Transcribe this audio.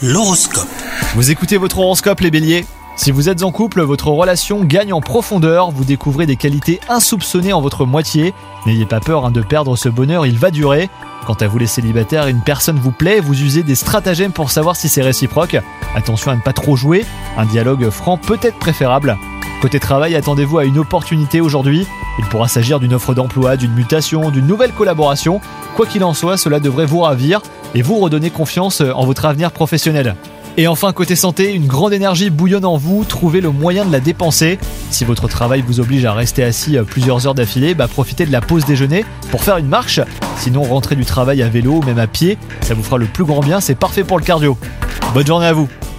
L'horoscope. Vous écoutez votre horoscope les béliers ? Si vous êtes en couple, votre relation gagne en profondeur, vous découvrez des qualités insoupçonnées en votre moitié. N'ayez pas peur de perdre ce bonheur, il va durer. Quant à vous les célibataires, une personne vous plaît, vous usez des stratagèmes pour savoir si c'est réciproque. Attention à ne pas trop jouer, un dialogue franc peut être préférable. Côté travail, attendez-vous à une opportunité aujourd'hui. Il pourra s'agir d'une offre d'emploi, d'une mutation, d'une nouvelle collaboration. Quoi qu'il en soit, cela devrait vous ravir et vous redonner confiance en votre avenir professionnel. Et enfin, côté santé, une grande énergie bouillonne en vous, trouvez le moyen de la dépenser. Si votre travail vous oblige à rester assis plusieurs heures d'affilée, profitez de la pause déjeuner pour faire une marche. Sinon, rentrez du travail à vélo ou même à pied, ça vous fera le plus grand bien, c'est parfait pour le cardio. Bonne journée à vous.